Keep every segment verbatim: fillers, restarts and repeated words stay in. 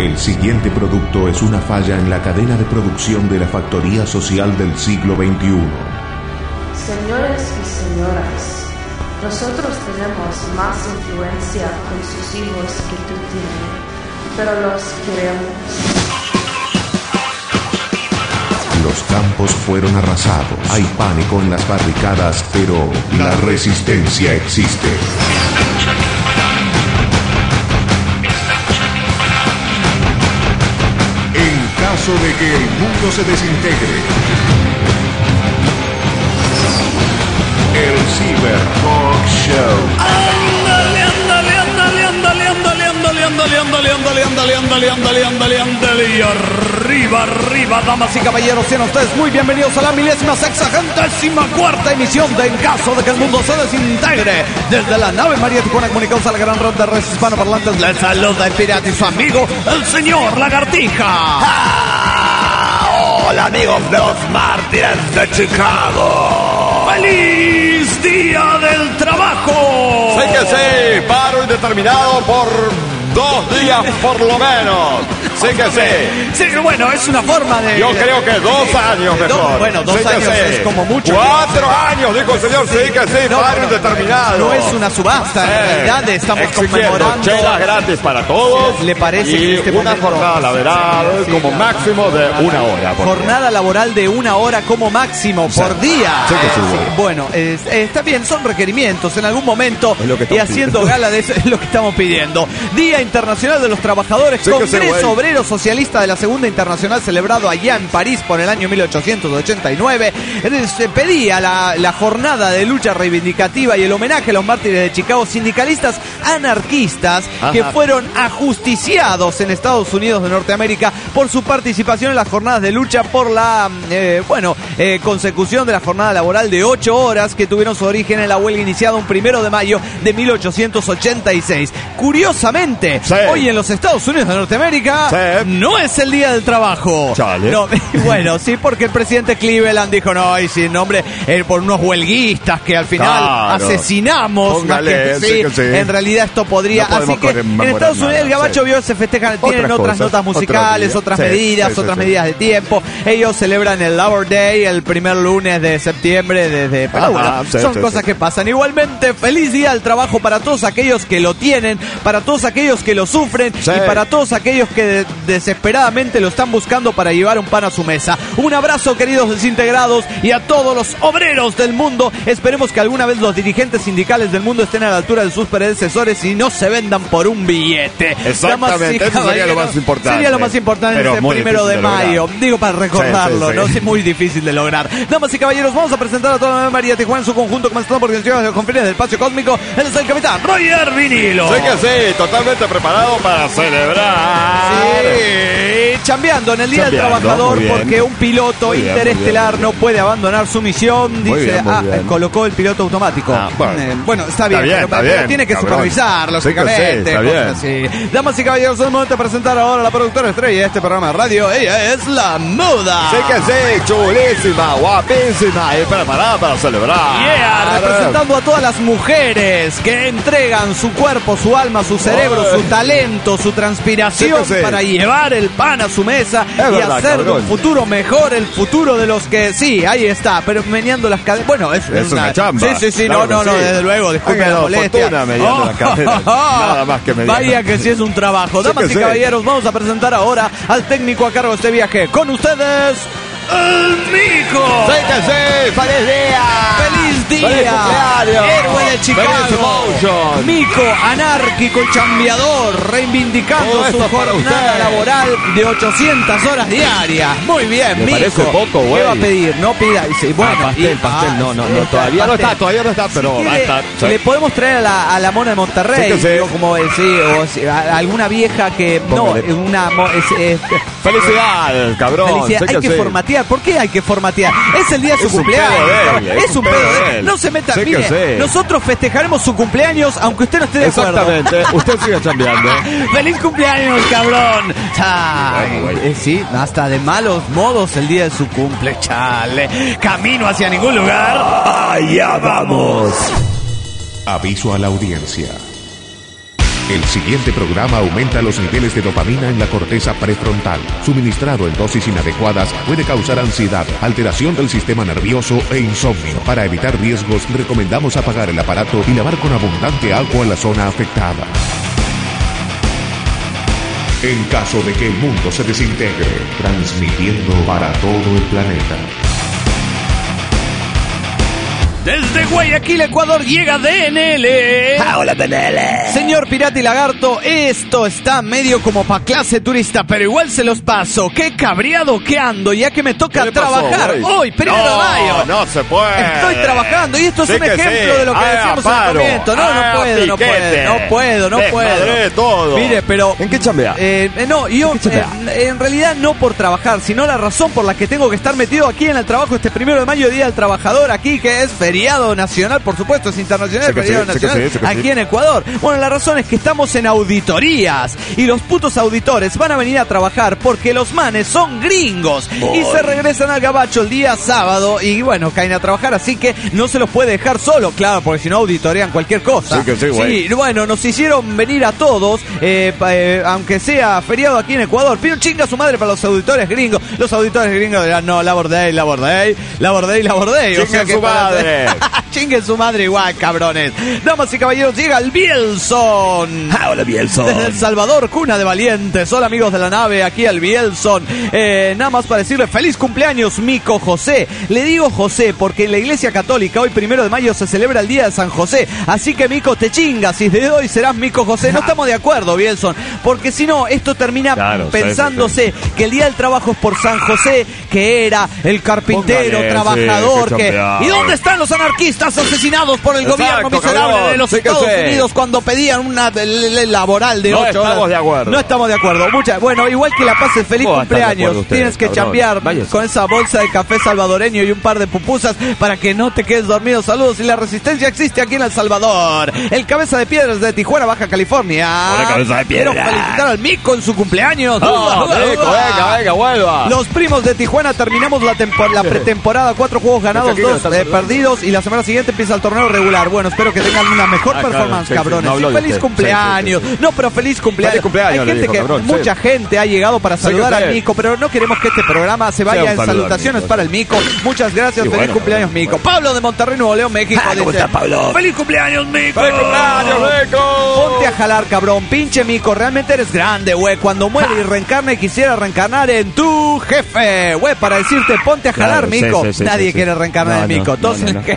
El siguiente producto es una falla en la cadena de producción de la factoría social del siglo veintiuno. Señores y señoras, nosotros tenemos más influencia con sus hijos que tú tienes, pero los queremos. Los campos fueron arrasados. Hay pánico en las barricadas, pero la resistencia existe. En caso de que el mundo se desintegre, el Cyber Talk Show. ¡Ándale, ándale, ándale, ándale, ándale, ándale, ándale, ándale, ándale, ándale, ándale, ándale, ándale, ándale, y arriba, arriba, damas y caballeros, sean ustedes muy bienvenidos a la milésima sexagentésima cuarta emisión de En Caso de que el Mundo se Desintegre. Desde la nave María Tijuana comunicados a la gran red de redes hispanoparlantes, les saluda el pirata y su amigo, el señor Lagartija. ¡Ah! Hola amigos de los mártires de Chicago. ¡Feliz Día del Trabajo! Sé que sí, paro indeterminado por dos días por lo menos. Sí que sí. Sí, bueno, es una forma de... Yo creo que dos años mejor. Do, bueno, dos sí años es como mucho. Cuatro años, dijo el señor, sí que sí, no, paro no, indeterminado. No es una subasta, sí. En realidad estamos Exigiendo conmemorando... chelas gratis para todos. ¿Le parece y que este una momento... jornada laboral sí, como sí, máximo de una hora. Jornada laboral de una hora como máximo sí. por día. Sí que sí, sí. Bueno, eh, está bien, son requerimientos en algún momento y haciendo pidiendo. gala de eso es lo que estamos pidiendo. Día Internacional de los Trabajadores, sí Congreso sí, Obrero Socialista de la Segunda Internacional celebrado allá en París por el año mil ochocientos ochenta y nueve. Se pedía la, la jornada de lucha reivindicativa y el homenaje a los mártires de Chicago, sindicalistas anarquistas Ajá. que fueron ajusticiados en Estados Unidos de Norteamérica por su participación en las jornadas de lucha por la eh, bueno eh, consecución de la jornada laboral de ocho horas que tuvieron su origen en la huelga iniciada un primero de mayo de mil ochocientos ochenta y seis. Curiosamente, sí. hoy en los Estados Unidos de Norteamérica sí. no es el día del trabajo. Chale. No, bueno, sí, porque el presidente Cleveland dijo, no, y sin nombre, eh, por unos huelguistas que al final claro. asesinamos. Póngale, más que, sí, sí, que sí. En realidad esto podría... No así que en Estados Unidos el gabacho sí. vio se festejan, tienen otras, otras notas musicales, otras, otras sí, medidas, sí, sí, otras sí. medidas de tiempo. Ellos celebran el Labor Day el primer lunes de septiembre desde... Pero bueno, ah, sí, son sí, cosas sí. que pasan. Igualmente, feliz día del trabajo para todos aquellos que lo tienen, para todos aquellos que lo sufren sí. y para todos aquellos que de, desesperadamente lo están buscando para llevar un pan a su mesa. Un abrazo, queridos desintegrados, y a todos los obreros del mundo. Esperemos que alguna vez los dirigentes sindicales del mundo estén a la altura de sus predecesores y no se vendan por un billete. Exactamente, eso sería lo más importante. Sería lo más importante este primero de, de mayo. Digo, para recordarlo, sí, sí, sí. ¿no? Es muy difícil de lograr. Damas y caballeros, vamos a presentar a toda la Nueva María Tijuana en su conjunto, comenzando por las conferencias del espacio cósmico. Él es el capitán Roger Vinilo. Sí que sí, totalmente preparado para celebrar. Sí, chambeando en el Día chambeando, del Trabajador porque un piloto muy interestelar bien, bien, no puede abandonar su misión. Dice, muy bien, muy ah, bien. colocó el piloto automático. Ah, bueno. Eh, bueno, está bien, está bien, pero, está pero bien tiene que cabrón. supervisar, lógicamente. Sí cosas así. Damas y caballeros, es el momento de presentar ahora a la productora estrella de este programa de radio. Ella es la Muda. Sí que sí, chulísima, guapísima y preparada para celebrar. Yeah, representando a todas las mujeres que entregan su cuerpo, su alma, su cerebro, oh. su talento, su transpiración sí sí. para llevar el pan a su mesa es y verdad, hacer cabrón. de un futuro mejor el futuro de los que sí, ahí está, pero meneando las cadenas. Bueno, es, es una, una chamba. Sí, sí, sí, claro no, no, no, sí. desde luego, disculpe la molestia. Oh, las cadenas. Nada más que mediando. Vaya que sí es un trabajo. Sí Damas y sí. caballeros, vamos a presentar ahora al técnico a cargo de este viaje. Con ustedes, el Mico. Sí que sí, feliz día. Feliz día. Feliz cumpleaños. Héroe de Chicago. Mico, anárquico y chambeador, reivindicando su jornada laboral de ochocientas horas diarias. Muy bien, Me Mico. parece poco, güey. ¿Qué va a pedir? No pida. Sí, bueno, ah, pastel, y, pastel, ah, no, no, no, todavía pastel. no está, todavía no está, pero si va a estar. Sí. Le podemos traer a la, a la mona de Monterrey, sí sí. o como sí, o sí, a, alguna vieja que Póngale. no, una es, es, felicidades, cabrón. Felicidad. Hay que, que formatear. ¿Por qué hay que formatear? Es el día de su es cumpleaños. Un él, es, es un pedo de él. No se meta. Sé Mire, nosotros festejaremos su cumpleaños aunque usted no esté de acuerdo. Exactamente. Usted sigue chambeando. ¡Feliz cumpleaños, cabrón! Ay, eh, sí, hasta de malos modos el día de su cumple, chale. Camino hacia ningún lugar. Allá vamos. Aviso a la audiencia. El siguiente programa aumenta los niveles de dopamina en la corteza prefrontal. Suministrado en dosis inadecuadas puede causar ansiedad, alteración del sistema nervioso e insomnio. Para evitar riesgos, recomendamos apagar el aparato y lavar con abundante agua la zona afectada. En caso de que el mundo se desintegre, transmitiendo para todo el planeta. Desde Guayaquil, Ecuador, llega D N L. Ah, hola, D N L. Señor Pirata y Lagarto, esto está medio como pa' clase turista, pero igual se los paso. Qué cabreado que ando, ya que me toca trabajar pasó, hoy, primero no, de mayo. No se puede. Estoy trabajando y esto es sí un que ejemplo sí. de lo que Haga decíamos paro. en el momento. No, Haga no puedo, no piquete. puedo, no puedo, no Desmadré puedo. todo. Mire, pero... ¿En qué chambea? Eh, eh, no, yo ¿En qué chambea? eh, en realidad no por trabajar, sino la razón por la que tengo que estar metido aquí en el trabajo este primero de mayo, Día del Trabajador, aquí que es feriado nacional, por supuesto, es internacional, Sí que feriado sí, sí que nacional, sí, sí que aquí sí. en Ecuador. Bueno, la razón es que estamos en auditorías y los putos auditores van a venir a trabajar porque los manes son gringos y se regresan al gabacho el día sábado y bueno, caen a trabajar, así que no se los puede dejar solo, claro, porque si no auditorean cualquier cosa. Sí que sí, güey. Sí, bueno, nos hicieron venir a todos, eh, pa- eh, aunque sea feriado aquí en Ecuador. Pide un chinga a su madre para los auditores gringos. Los auditores gringos dirán, no, Labor Day, Labor Day, Labor Day, Labor Day. Chingue a su madre. Chingue su madre igual, cabrones. Damas y caballeros, llega el Bielson. Ah, hola, Bielson. Desde El Salvador, cuna de valientes. Hola, amigos de la nave, aquí el Bielson. Eh, nada más para decirle feliz cumpleaños, Mico José. Le digo José porque en la Iglesia Católica hoy primero de mayo se celebra el Día de San José. Así que, Mico, te chingas y desde hoy serás Mico José. No estamos de acuerdo, Bielson, porque si no, esto termina Claro, pensándose sí, sí, que el Día del Trabajo es por San José, que era el carpintero, Póngale, trabajador, sí, qué que... chambeado. ¿Y dónde están los anarquistas asesinados por el Exacto, gobierno miserable cabrón, de los sí que Estados sí. Unidos cuando pedían una de- le- laboral de No ocho estamos horas? de acuerdo. No estamos de acuerdo. Mucha, bueno, igual que la pases feliz ¿Cómo va a estar de cumpleaños. acuerdo ustedes, Tienes que cabrón? chambear Váyase. con esa bolsa de café salvadoreño y un par de pupusas para que no te quedes dormido. Saludos. Y la resistencia existe aquí en El Salvador. El cabeza de piedras de Tijuana, Baja California. Hola, cabeza de piedra. Quiero felicitar al Mico en su cumpleaños. Ah, Mico, venga, venga, vuelva. Los primos de Tijuana terminamos la, tempo- la pretemporada. Cuatro juegos ganados, Tranquilo, dos están eh, perdiendo. perdidos. Y la semana siguiente empieza el torneo regular. Bueno, espero que tengan una mejor Ah, claro, performance, sí, sí, cabrones. no habló de feliz usted. cumpleaños. Sí, sí, sí. No, pero feliz cumpleaños. Feliz cumpleaños, Hay le gente dijo, que, cabrón, sí. mucha gente ha llegado para que saludar usted- al Mico, pero no queremos que este programa se vaya Sea un en saludo al salutaciones Mico, para sí. el Mico. Muchas gracias. Sí, feliz bueno, cumpleaños, bueno, Mico. Pablo de Monterrey, Nuevo León, México. Ah, ¿cómo dice, está, Pablo? ¡Feliz cumpleaños, Mico! ¡Feliz cumpleaños, Mico! Ponte a jalar, cabrón. Pinche Mico, realmente eres grande, güey. Cuando muere y reencarna y quisiera reencarnar en tu jefe, güey, para decirte ponte a jalar, Claro, sí, Mico. sí, sí, Nadie sí, sí. quiere reencarnar No, en Mico. no, Todos no, se no, le- no.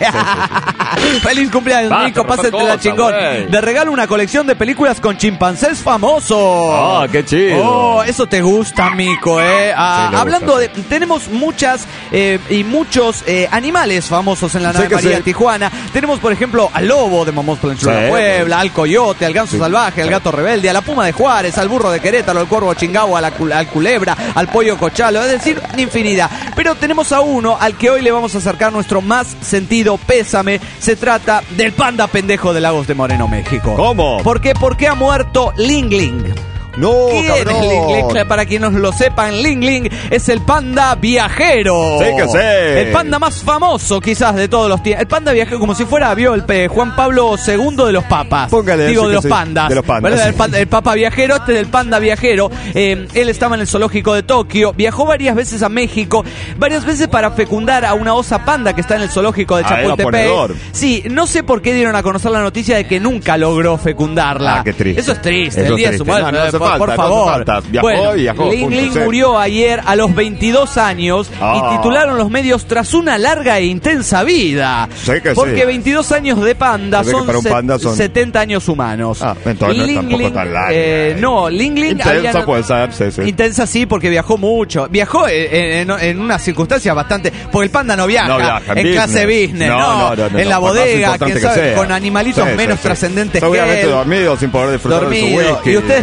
Sí, sí, Feliz cumpleaños, Basta, Mico. otra Pásate la cosa, chingón. güey. De regalo una colección de películas con chimpancés famosos. Ah, qué chido. Oh, eso te gusta, Mico, eh. Ah, Sí, le hablando gusta, de, tenemos muchas eh, y muchos eh, animales famosos en la Sí nave que María sí. de Tijuana. Tenemos, por ejemplo, al lobo de Momos Pelenchura Sí, Puebla, al coyote, al ganso Sí. salvaje, al gato rebelde, a la puma de Juárez, al burro de Querétaro, al cuervo chingao, a la cul- al culebra, al pollo cochalo, es decir, infinidad. Pero tenemos a uno al que hoy le vamos a acercar nuestro más sentido pésame. Se trata del panda pendejo de Lagos de Moreno, México. ¿Cómo? ¿Por qué? Porque ha muerto Ling Ling. No, ¿Quién cabrón. es Ling Ling? Para quienes no lo sepan, Ling Ling es el panda viajero. Sí que sí. El panda más famoso quizás de todos los tiempos. El panda viajero como si fuera, vio el pe- Juan Pablo segundo de los papas. Póngale, Digo, sí de que los sí. pandas. De los pandas, ¿Verdad? sí. El, panda- el papa viajero, este es el panda viajero. Eh, él estaba en el zoológico de Tokio, viajó varias veces a México, varias veces para fecundar a una osa panda que está en el zoológico de Ah, era Chapultepec. ponedor. Sí, no sé por qué dieron a conocer la noticia de que nunca logró fecundarla. Ah, qué triste. Eso es triste, Eso el día es de su triste. muerte. No, no hace por, falta, por no hace favor. falta. Viajó bueno, y viajó, Ling punto, Ling sí. murió ayer a los veintidós años Ah. y titularon los medios tras una larga e intensa vida. Sí que sí. Porque veintidós años de panda O sea que son, para un se- panda son- setenta años humanos. Ah, entonces no es tampoco tan larga. eh, no, Ling Ling Intensa había- puede ser, sí, sí. Intensa sí, porque viajó mucho. Viajó en, en, en unas circunstancias bastante... Porque el panda no viaja, No viaja, en en clase business. business, No, no, no, no, no, en la no, por más bodega, importante quién que sabe, sea. con animalitos Sí, sí, menos sí. trascendentes que Seguramente él. dormido sin poder disfrutar de su Dormido. whisky. Y ustedes pretenden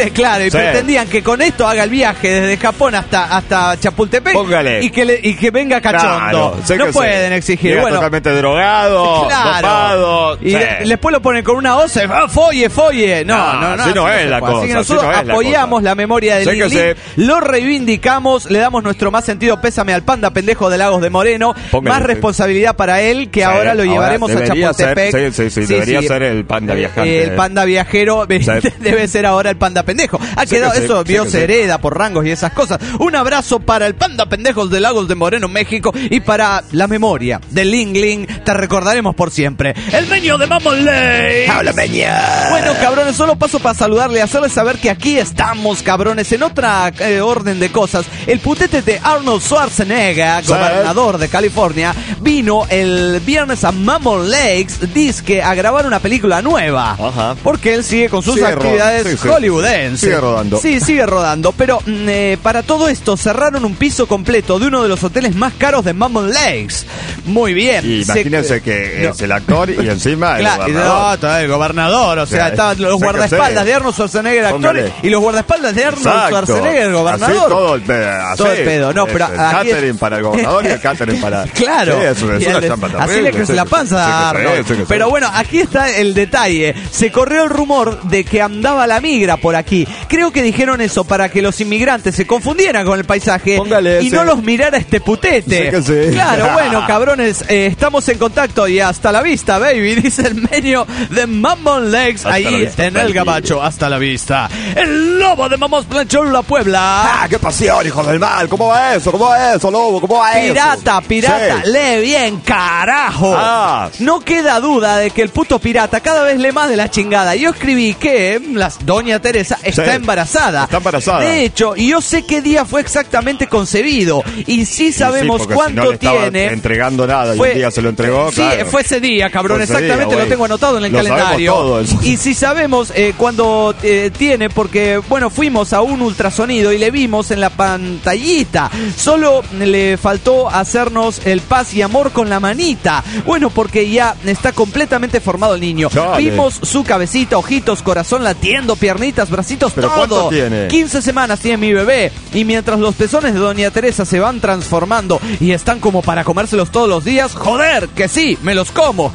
Claro, y Sí. pretendían que con esto haga el viaje desde Japón hasta, hasta Chapultepec. Póngale. Y que, le, y que venga cachondo. Claro, sé no que pueden sí. exigir. Llega Bueno, totalmente drogado, dopado. y Sí. de- después lo ponen con una osa. ¡Ah, folle, folle! No, No, no, no. así no se es la puede. Así cosa, que así nosotros no es la apoyamos cosa. la memoria de Sé Lin que Lin, sí. lo reivindicamos, le damos nuestro más sentido pésame al panda pendejo de Lagos de Moreno. Póngale. Más responsabilidad para él, que Sí, ahora lo ahora llevaremos a debería Chapultepec. ser- sí, sí, sí, debería ser el panda viajante. El panda viajero Sí. debe ser ahora el panda pendejo. Ha Sí quedado que sí, eso, sí vio, que se sí. hereda por rangos y esas cosas. Un abrazo para el panda pendejos de Lagos de Moreno, México, y para la memoria de Ling Ling. Te recordaremos por siempre. El meño de Mamon Ley. ¡Habla, meña! Bueno, cabrones, solo paso para saludarle y hacerles saber que aquí estamos, cabrones. En otra eh, orden de cosas, el putete de Arnold Schwarzenegger, Sí. gobernador de California, vino el viernes a Mammoth Lakes, disque, a grabar una película nueva. Ajá. Porque él sigue con sus Sigue actividades rodando, sí, sí. hollywoodenses. Sigue rodando. Sí, sigue rodando. Pero mm, eh, para todo esto cerraron un piso completo de uno de los hoteles más caros de Mammoth Lakes. Muy bien. Y Se- imagínense que no. es el actor y encima el Claro, y no, gobernador. está el gobernador, o sea, O sea, estaban los sé que guardaespaldas sé. de Arnold Schwarzenegger, actor, Póngale. y los guardaespaldas de Arnold Exacto. Schwarzenegger, el gobernador. Así todo el pedo. Así. Todo el pedo, no, Es pero el aquí- catering para el gobernador y el catering para... Claro. Sí, eso es Y una el- chamba así terrible, le crece sí, la sí, panza sí, a sí, Arnold. sí, sí, sí. Pero bueno, aquí está el detalle. Se corrió el rumor de que andaba la migra por aquí. Creo que dijeron eso para que los inmigrantes se confundieran con el paisaje Póngale y ese. no los mirara este putete. Sí que sí. Claro, bueno, cabrones, eh, estamos en contacto y hasta la vista, baby, dice el menio de Mammoth Lakes, Hasta la ahí vista, en el baby. Gabacho. Hasta la vista. El lobo de Mammoth Planchón, La Puebla. ¡Ah, qué pasión, hijo del mal! ¿Cómo va eso? ¿Cómo va eso, lobo? ¿Cómo va eso? Pirata, pirata, Sí. lee bien, carajo. Ah. No queda duda de que el puto pirata cada vez lee más de la chingada. Yo escribí que la doña Teresa está Sí. embarazada. Está embarazada. De hecho, y yo sé qué día fue exactamente concebido. Y sí sabemos Sí, porque cuánto si no le estaba tiene. entregando nada y Fue- un día se lo entregó, Sí, claro. fue ese día, cabrón, Fue ese exactamente, día, lo güey. tengo anotado en el Lo sabemos calendario. todo eso. Y si sabemos eh, cuándo eh, tiene, porque, bueno, fuimos a un ultrasonido y le vimos en la pantallita. Solo le faltó hacernos el paz y amor con la manita. Bueno, porque ya está completamente formado el niño. Dale. Vimos su cabecita, ojitos, corazón latiendo, piernitas, bracitos, ¿Pero todo. cuánto tiene? quince semanas tiene mi bebé. Y mientras los pezones de doña Teresa se van transformando y están como para comérselos todos los días, joder, que sí, me los como.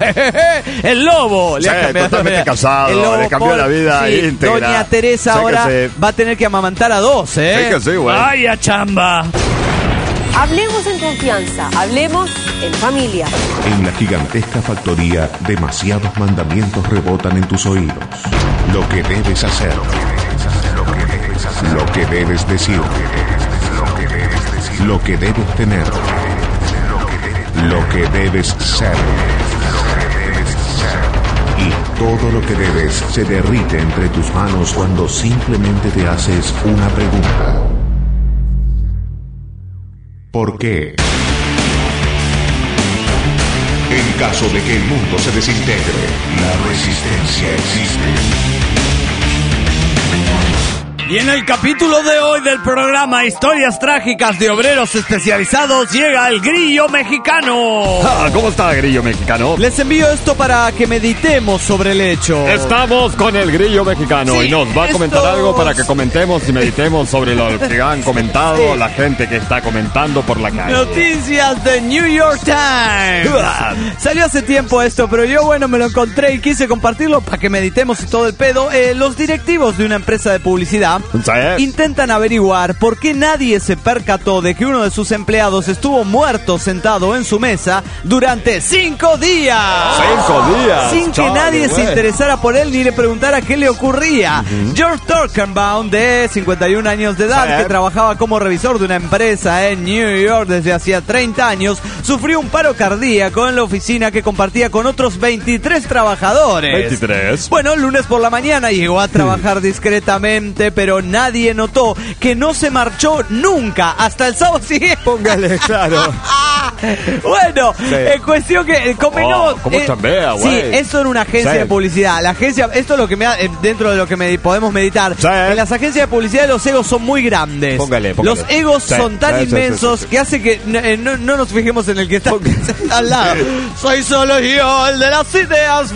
El lobo. Sí, ha cambiado- totalmente casado, El lobo le cambió por- la vida sí, íntegra. Doña Teresa Sé que ahora sí. va a tener que amamantar a dos, ¿eh? Sí que sí, güey. Vaya chamba. Hablemos en confianza, hablemos en familia. En la gigantesca factoría, demasiados mandamientos rebotan en tus oídos. Lo que debes hacer, lo que debes decir, lo que debes tener, lo que debes ser. Y todo lo que debes se derrite entre tus manos cuando simplemente te haces una pregunta. ¿Por qué? En caso de que el mundo se desintegre, la resistencia existe. Y en el capítulo de hoy del programa Historias Trágicas de Obreros Especializados llega el grillo mexicano. Ah, ¿cómo está, grillo mexicano? Les envío esto para que meditemos sobre el hecho. Estamos con el grillo mexicano Sí, y nos va a comentar estos- algo para que comentemos y meditemos sobre lo que han comentado Sí. la gente que está comentando por la calle. Noticias de New York Times. Salió hace tiempo esto, pero yo, bueno, me lo encontré y quise compartirlo para que meditemos y todo el pedo. Eh, los directivos de una empresa de publicidad Sí. intentan averiguar por qué nadie se percató de que uno de sus empleados estuvo muerto sentado en su mesa durante cinco días. Cinco días. Sin que Chale, nadie se güey. interesara por él ni le preguntara qué le ocurría. George Turkenbaum, de cincuenta y un años de edad, Sí. que trabajaba como revisor de una empresa en New York desde hacía treinta años, sufrió un paro cardíaco en la oficina que compartía con otros veintitrés trabajadores. veintitrés. Bueno, el lunes por la mañana llegó a trabajar discretamente, pero nadie notó que no se marchó nunca hasta el sábado siguiente. Póngale, claro. Bueno, Sí. en cuestión que convengamos. Oh, ¿cómo eh, chambea, güey? Sí, eso en una agencia Sí. de publicidad. La agencia, esto es lo que me da, eh, dentro de lo que me, podemos meditar. Sí. En las agencias de publicidad los egos son muy grandes. Póngale, póngale. Los egos Sí. son tan Sí, sí, inmensos sí, sí, sí. que hace que no, eh, no- no nos fijemos en el que está al lado. Soy solo yo, el de las ideas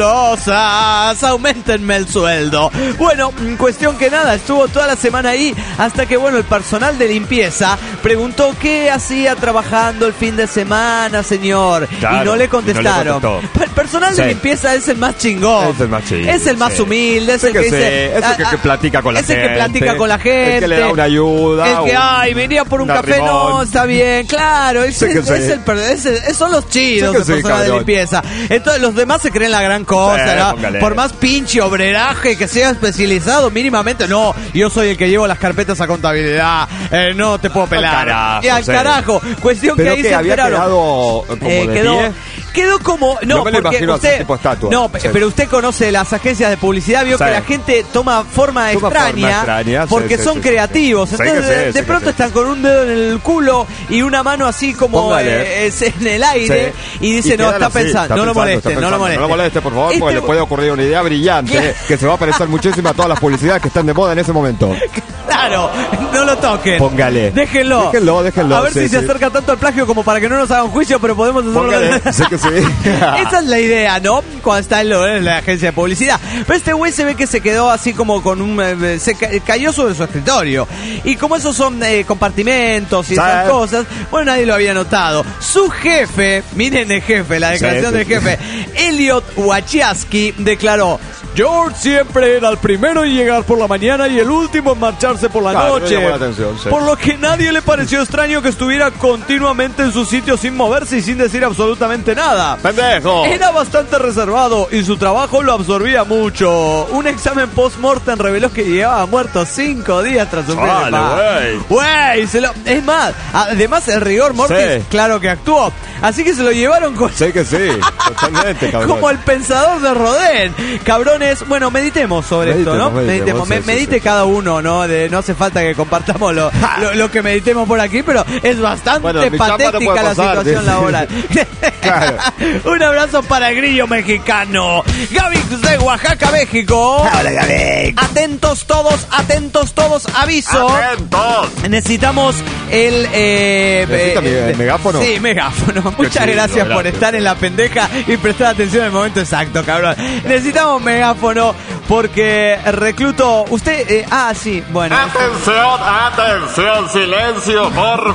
fabulosas. Aumentenme el sueldo. Bueno, en cuestión que nada, estuvo toda la semana ahí hasta que, bueno, el personal de limpieza preguntó qué hacía trabajando el fin de semana, señor. Claro, y no le contestaron. y no le contestó. el personal de Sí. limpieza es el más chingón. Es el más chingón, Es el más sí. humilde. Es Sí el que, que dice. sí, es el que- ah, que ah, platica con la es el que gente, platica con la el gente. que le da una ayuda, El que, un- ay, venía por un un café. No, arrimón. está bien. Claro, es, Sí que es- sí. es el, per- es el- es- son los chidos Sí que el sí, personal de cabrón. limpieza. Entonces, los demás se creen la gran cosa, Sí, ¿no? póngale. Por más pinche obreraje que sea especializado mínimamente. No, yo soy el que llevo las carpetas a contabilidad. Eh, no te puedo pelar. carajo, y al sí. carajo. Cuestión Pero que ahí que se había enteraron. quedado como Eh, de quedó, pie. quedó como no, No me lo porque imagino así, usted tipo estatua. no, pe- Sí. pero usted conoce las agencias de publicidad, vio Sí. que la gente toma forma Toma extraña forma extraña, sí, porque sí, son sí, sí, creativos. sí. Sí Entonces que sí, de, sí de que pronto sí. están con un dedo en el culo y una mano así como Póngale. eh, es en el aire Sí. y dice, Y no, quedan está así, pensando, está no lo pensando, moleste, está no lo pensando. moleste. No lo moleste, por favor, Este- porque le puede ocurrir una idea brillante Claro. eh, que se va a parecer muchísimo a todas las publicidades que están de moda en ese momento. Claro, no lo toquen. Póngale. Déjenlo. Déjenlo, déjenlo, A ver sí, si se sí. acerca tanto al plagio como para que no nos hagan juicio, pero podemos hacerlo. Póngale, sí que sí. Esa es la idea, ¿no? Cuando está en, lo- en la agencia de publicidad. Pero este güey se ve que se quedó así como con un... eh, se ca- cayó sobre su escritorio. Y como esos son eh, compartimentos y Sí. esas cosas, bueno, nadie lo había notado. Su jefe, miren el jefe, la declaración Sí, del sí, jefe, Elliot Wachowski, declaró: George siempre era el primero en llegar por la mañana y el último en marcharse por la Claro, noche. me llamó la atención, sí. Por lo que nadie le pareció extraño que estuviera continuamente en su sitio sin moverse y sin decir absolutamente nada. ¡Pendejo! Era bastante reservado y su trabajo lo absorbía mucho. Un examen post-mortem reveló que llevaba muerto cinco días tras su Vale, güey. Güey, se lo... Es más, además el rigor mortis, Sí. claro que actuó. Así que se lo llevaron con... Sí que sí, totalmente, cabrón. Como el pensador de Rodén. Cabrones, bueno, meditemos sobre Meditemos, esto, ¿no? meditemos, Me- sí, sí, medite sí. cada uno, ¿no? De, no hace falta que compartamos lo, lo, lo que meditemos por aquí, pero es bastante Bueno, mi chamba no patética puede la pasar, situación dice. laboral. Claro. Un abrazo para el grillo mexicano. Gavix de Oaxaca, México. Hola, Gaby. Atentos todos, atentos todos, aviso. ¡Atentos! Necesitamos el... Eh, ¿Necesita eh, mi- el megáfono? Sí, megáfono. Muchas chido, gracias por gracias. estar en la pendeja y prestar atención en el momento exacto, cabrón. Necesitamos megáfono porque recluto... Usted... eh, ah, sí, bueno. Atención, atención, silencio, por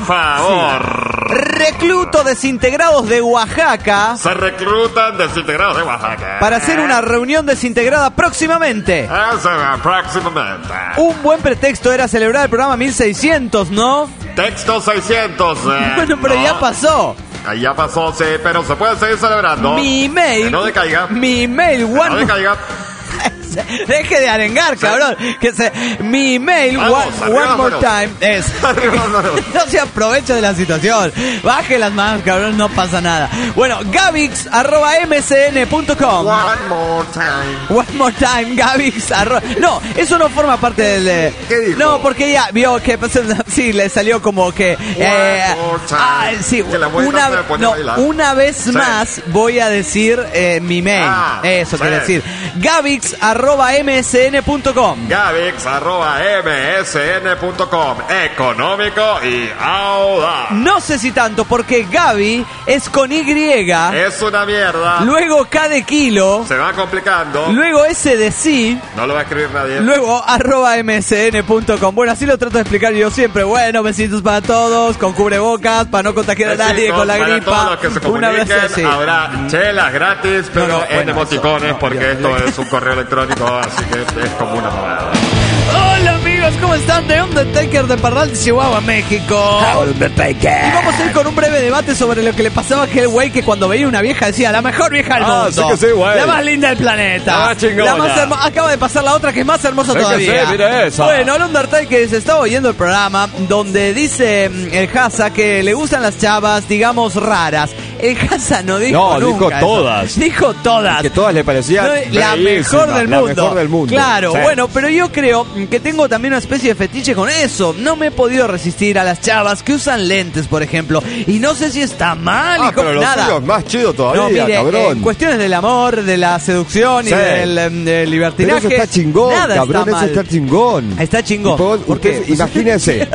favor. Recluto desintegrados de Oaxaca Se reclutan desintegrados de Oaxaca. para hacer una reunión desintegrada próximamente. Eso va próximamente. Un buen pretexto era celebrar el programa mil seiscientos, ¿no? Texto seiscientos. eh, Bueno, pero no. ya pasó. Ahí ya pasó, sí, pero se puede seguir celebrando. Mi email... Que no decaiga. Mi email, Que no one... decaiga. Deje de arengar, cabrón. Que se, mi email, Vamos, one, arriba one las more manos. time, es. Arriba las manos. No se aproveche de la situación. Baje las manos, cabrón, no pasa nada. Bueno, gavix arroba m c n punto com. One more time. One more time, Gavix arroba. No, eso no forma parte del. eh, ¿Qué dijo? No, porque ya vio que. Sí, le salió como que. eh, more time. ah, sí, Que la vuelta una, se me pone no, a bailar. una vez Sí. más voy a decir eh, mi mail. Ah, eso sí. quiere decir. Gavix arroba m s n punto com. Gavix arroba m s n punto com. Económico y audaz. No sé si tanto, porque Gaby es con Y, Es una mierda. luego K de kilo, Se va complicando. luego S de sí, No lo va a escribir nadie. luego arroba m s n punto com. Bueno, así lo trato de explicar yo siempre. Bueno, besitos para todos, con cubrebocas, para no contagiar a nadie Besitos con la para gripa. todos los que se Un abrazo, comuniquen. sí. Habrá chelas gratis, pero no, en bueno, emoticones, eso, no, porque ya, esto ya. es un correo electrónico, así que es como una mamada. Hola amigos, ¿cómo están? De Undertaker de Parral, Chihuahua, México. Y vamos a ir con un breve debate sobre lo que le pasaba a aquel güey que cuando veía una vieja decía, la mejor vieja del Ah, mundo. sí que sí, güey. La más linda del planeta. La más chingona. más hermo- Acaba de pasar la otra que es más hermosa Sí que todavía. sí, mire esa. Bueno, el Undertaker se estaba oyendo el programa donde dice mm, el Haza que le gustan las chavas, digamos, raras. el Casa no dijo No, nunca dijo eso. todas. Dijo todas. Que todas le parecían No, la mejor del la mundo. mejor del mundo. Claro, Sí. bueno, pero yo creo que tengo también una especie de fetiche con eso. No me he podido resistir a las chavas que usan lentes, por ejemplo. Y no sé si está mal Ah, y como pero lo nada. suyo es más chido todavía, No, mire, cabrón. en cuestiones del amor, de la seducción Sí. y del, em, del Pero libertinaje. eso está chingón, nada cabrón, está eso mal. está chingón. Está chingón. Y vos- ¿Por usted, qué? imagínese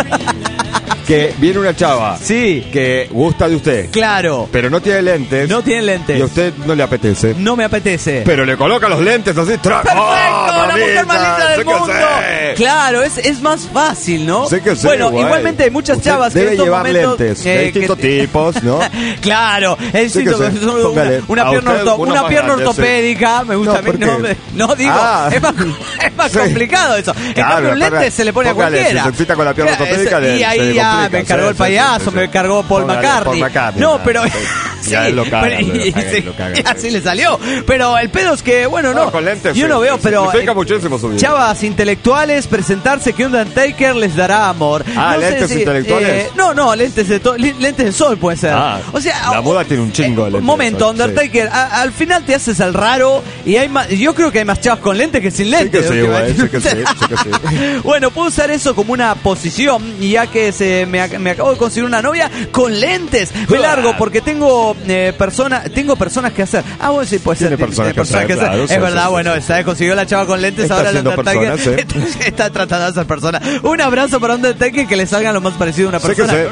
que viene una chava Sí, que gusta de usted, claro. pero no tiene lentes. No tiene lentes. Y a usted no le apetece. No me apetece. Pero le coloca los lentes así. tra- ¡Perfecto! ¡Oh, ¡La mujer más mamita! linda del Sé que mundo! sé. Claro, es, es más fácil, ¿no? Sé que sé, bueno, güey. igualmente hay muchas Usted chavas que debe en estos llevar momentos, lentes eh, de distintos que- tipos, ¿no? Claro, es Sí que distinto, sé. una, Póngale. una A pierna, usted orto- uno una más pierna grande, sí. ortopédica, me gusta No, a mí, ¿por no, qué? me- no digo, Ah. es más, es más Sí. complicado eso. En Claro, cambio, un lente póngale- se le pone a póngale, cualquiera. si se excita con la pierna Claro, ortopédica, es- le- y se ahí le ya complica. me cargó Sí, el sí, payaso, sí, sí. me cargó Paul Póngale, McCartney. Paul McCartney, No, ah, pero sí. sí, Ya él lo caga, pero- lo y- caga, sí, lo caga, y sí. así le salió. Pero el pedo es que, bueno, no, No, con lentes, yo sí, no veo, sí, pero explica eh, muchísimo su vida. chavas intelectuales presentarse que Undertaker les dará amor. Ah, No sé lentes si, intelectuales. eh, no, no, lentes de to- li- lentes de sol puede ser. Ah, o sea, la moda tiene un chingo de eh, lentes Un de momento, sol, sí. Undertaker, a- al final te haces el raro y hay más, yo creo que hay más chavas con lentes que sin Sí lentes. que sí, güey, sí que sí, sí que sí. Bueno, puedo usar eso como una posición, y ya que se me, ac- me acabo de conseguir una novia con lentes. Me largo porque tengo eh, personas, tengo personas que hacer. Ah, bueno, sí, puede ser. Tiene personas que hacer, claro, es sí, verdad, sí, sí, bueno, sí. está, consiguió la chava con lentes, Está ahora el haciendo Undertaker personas, está, está tratando de hacer personas. Un abrazo para Undertaker, que le salga lo más parecido a una Sí que persona.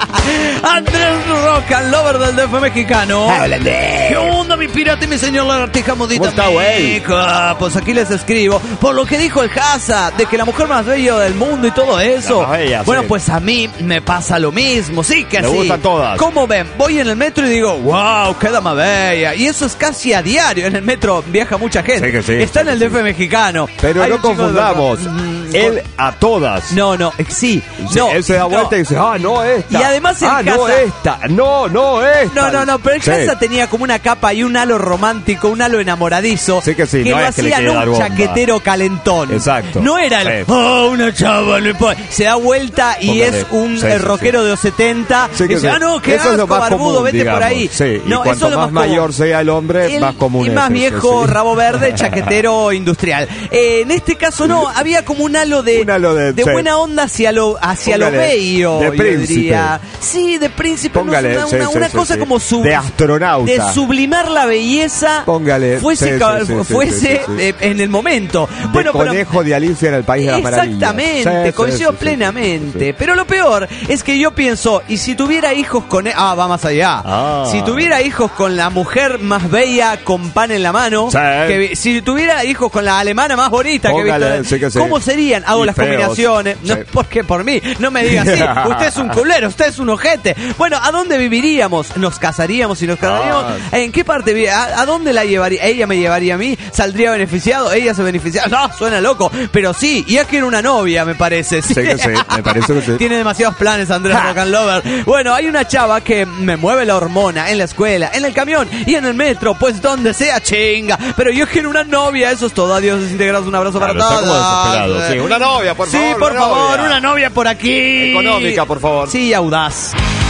Andrés Rock and Lover del D F mexicano. ¿Qué onda, mi pirata y mi señor lagartija modita? ¿Cómo está, güey? mica? Pues aquí les escribo. Por lo que dijo el Haza, de que la mujer más bella del mundo y todo eso. La más bella, bueno, sí. pues a mí me pasa lo mismo. Sí que Me sí. gustan todas. ¿Cómo ven? Voy en el metro y digo, wow, qué dama bella. Y eso es casi a diario. En el metro viaja mucha gente. Sí que sí, Está sí en el que D F mexicano. Pero Hay no un chico de- confundamos. Mm, Él a todas. No, no, eh, sí. Sí, No, él se da no. vuelta y dice, ah, no esta. Y además en ah, no casa- esta. No, no esta. No, no, no, pero el Sí. Casa tenía como una capa y un halo romántico, un halo enamoradizo. Sí que sí, no lo es que le hacía quiere no dar un bomba. chaquetero calentón. Exacto. No era el, Sí. oh, una chava, no importa. Se da vuelta y Póngale. es un Sí, eh, sí, rockero sí. de los setenta. Sí y que dice, sí. ah, no, qué Eso es lo asco, más barbudo, común, vete digamos. por ahí. Sí, y no, cuanto eso es lo más más mayor común. sea el hombre, El- más común y es más eso, viejo, sí. rabo verde, chaquetero industrial. Eh, en este caso no, había como un halo de, Un halo de- sí. buena onda hacia lo hacia lo Póngale, bello, de yo príncipe. diría. Sí, de príncipe, no, Póngale, una, sí, una- sí, una sí, cosa sí. como su De astronauta. de sublimar la belleza. Póngale, fuese, sí, ca- sí, sí, sí, fuese sí, sí. eh, en el momento. De Bueno, pero conejo de Alicia en el País de la Maravilla. exactamente, Sí, sí, coincido sí, sí, plenamente. sí, sí. Pero lo peor es que yo pienso, y si tuviera hijos con... e- Ah, va más allá. Ah. Si tuviera hijos con la mujer más bella con pan en la mano, Sí. que vi- si tuviera hijos con la alemana más bonita que he Póngale, visto, sí que sí. ¿cómo serían? Hago Y las feos. combinaciones. No, Sí. ¿por qué? Por mí. No me digas así. Usted es un culero, usted es un ojete. Bueno, ¿a dónde viviríamos? ¿Nos casaríamos y nos casaríamos? Ah. ¿En qué parte? vi- ¿A, a dónde la llevaría? ¿Ella me llevaría a mí? ¿Saldría beneficiado? ¿Ella se beneficiaría? No, suena loco. Pero sí, y es que era una novia, me parece. Sí que sí, me parece que sí. Tiene demasiados planes, Andrés Rock and Lover. Bueno, hay una chava que me mueve la hormona en la escuela, en el camión y en el metro, pues donde sea, chinga. Pero yo quiero una novia, eso es todo. Adiós, desintegrados, un abrazo Claro, para está todos. como desesperado. Sí, una novia, por Sí, favor. por una favor, novia. una novia por aquí. Económica, por favor. Sí, audaz.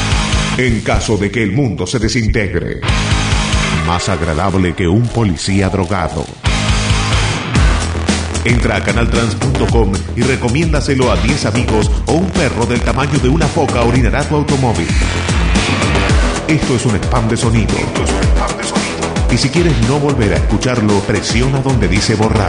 En caso de que el mundo se desintegre, más agradable que un policía drogado. Entra a canaltrans punto com y recomiéndaselo a diez amigos o un perro del tamaño de una foca orinará tu automóvil. Esto es un spam de sonido. Esto es un spam de sonido. Y si quieres no volver a escucharlo, presiona donde dice borrar.